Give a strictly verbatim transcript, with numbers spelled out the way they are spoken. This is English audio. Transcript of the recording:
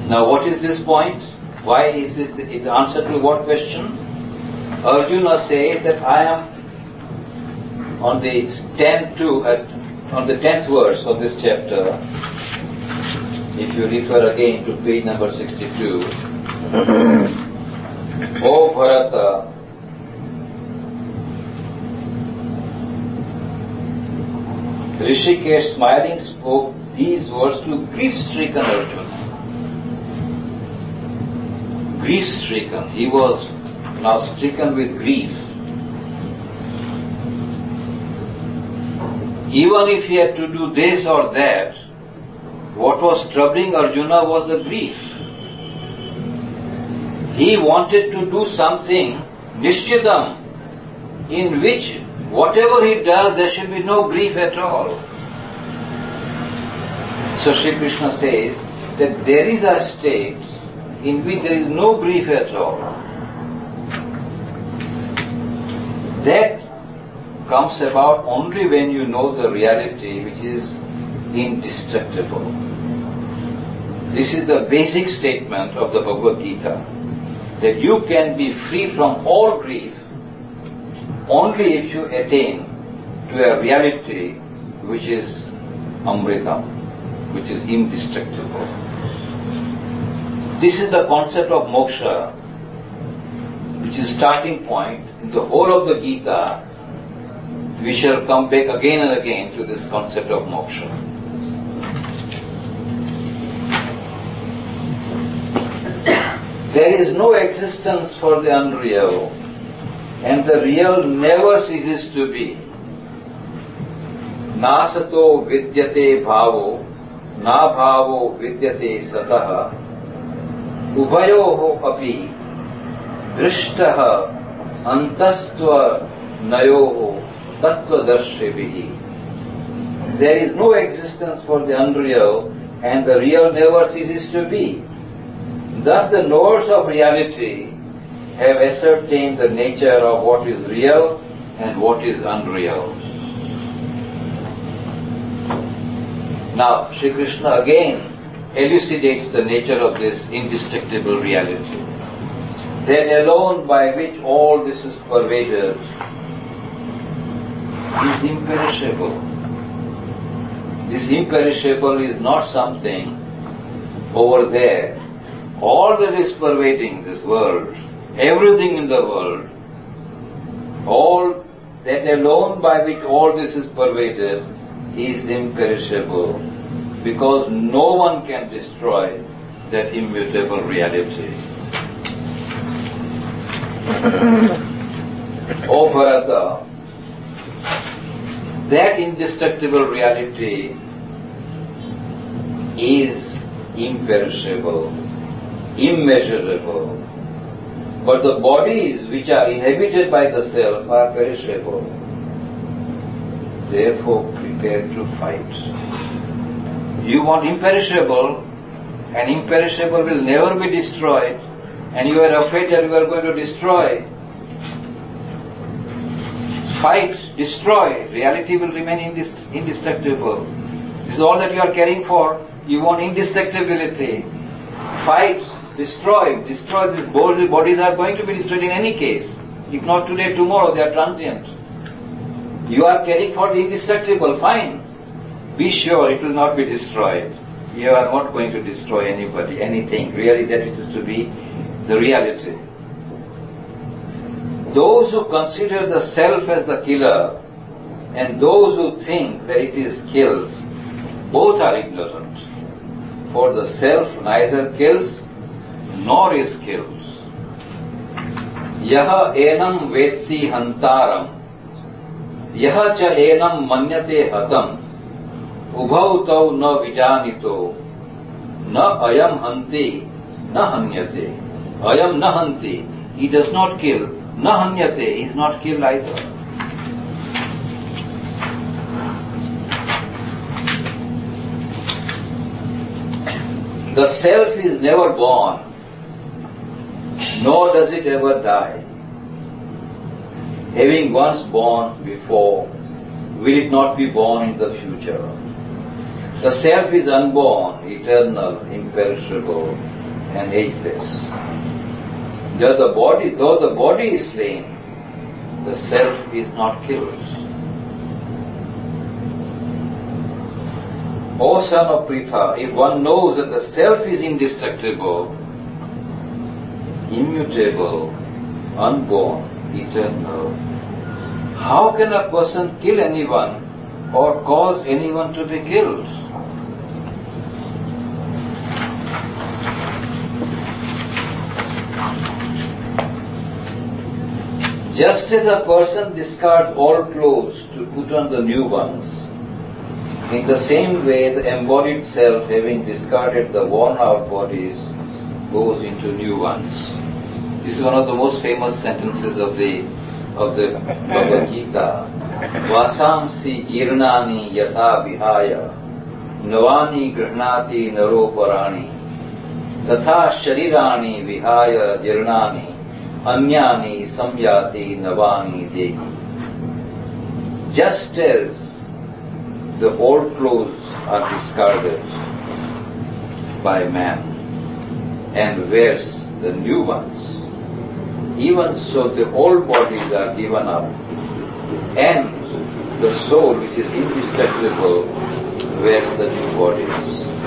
Now what is this point? Why is this is the answer to what question? Arjuna says that I am on the tenth to uh, on the tenth verse of this chapter. If you refer again to page number sixty-two, O Bharata, Rishikesh smiling spoke these words to grief-stricken Arjuna. Grief-stricken. He was now stricken with grief. Even if he had to do this or that, what was troubling Arjuna was the grief. He wanted to do something, nishchidam, in which whatever he does, there should be no grief at all. So Sri Krishna says that there is a state in which there is no grief at all. That comes about only when you know the reality which is indestructible. This is the basic statement of the Bhagavad Gita, that you can be free from all grief only if you attain to a reality which is Amritam, which is indestructible. This is the concept of moksha, which is starting point in the whole of the Gita. We shall come back again and again to this concept of moksha. There is no existence for the unreal, and the real never ceases to be. Nasato vidyate bhavo, na bhavo vidyate sataha, uvayoho api, drishtaha, antastva nayoho, tattvadarshibhihi. There is no existence for the unreal, and the real never ceases to be. Thus the knowers of reality have ascertained the nature of what is real and what is unreal. Now, Sri Krishna again elucidates the nature of this indestructible reality, that alone by which all this is pervaded is imperishable. This imperishable is not something over there. All that is pervading this world, everything in the world, all that alone by which all this is pervaded is imperishable, because no one can destroy that immutable reality. O Bharata, that indestructible reality is imperishable, immeasurable, but the bodies which are inhabited by the self are perishable. Therefore, prepare to fight. You want imperishable, and imperishable will never be destroyed, and you are afraid that you are going to destroy. Fight, destroy. Reality will remain indest- indestructible. This is all that you are caring for. You want indestructibility. Fight, destroy. Destroy. These bodies are going to be destroyed in any case. If not today, tomorrow, they are transient. You are caring for the indestructible. Fine. Be sure it will not be destroyed. You are not going to destroy anybody, anything. Really, that it is to be the reality. Those who consider the self as the killer and those who think that it is killed, both are ignorant. For the self neither kills nor is killed. Yaha enam vetti hantaram, yaha cha enam manyate hatam, ubhau tau na vijanito, na ayam hanti, na hanyate. Ayam na hanti, he does not kill. Na hanyate, he is not killed either. The self is never born, nor does it ever die. Having once born before, will it not be born in the future? The self is unborn, eternal, imperishable, and ageless. Though the body, though the body is slain, the self is not killed. O son of Pritha, if one knows that the self is indestructible, immutable, unborn, eternal, how can a person kill anyone or cause anyone to be killed? Just as a person discards all clothes to put on the new ones, in the same way the embodied self, having discarded the worn-out bodies, goes into new ones. This is one of the most famous sentences of the of the Bhagavad Gita. Vasamsi jirnani yatha vihaya navani grihnati naro parani tatha sharirani vihaya jirnani anyani samyati navani dehi. Just as the old clothes are discarded by man and wears the new ones, even so the old bodies are given up, and the soul, which is indestructible, wears the new bodies.